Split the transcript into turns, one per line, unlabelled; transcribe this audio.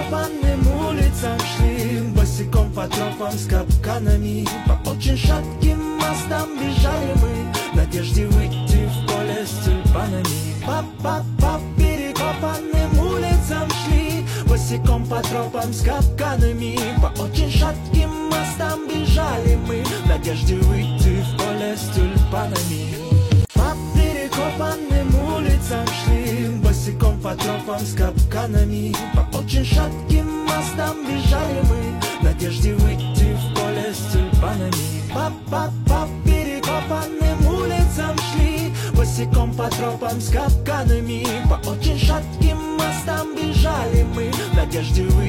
перекопанным улицам шли, босиком по тропам с капканами. По очень шатким мостам бежали мы, в надежде выйти в поле с тюльпанами. По перекопанным улицам шли, босиком по тропам с капканами. По очень шатким мостам бежали мы, в надежде выйти в поле с тюльпанами. По перекопанным улицам шли, босиком по тропам с капканами. По очень шатким мостам бежали мы, в надежде выйти в поле с тюльпанами. По перекопанным улицам шли, босиком по тропам с капканами. По очень шатким мостам бежали мы, в надежде выйти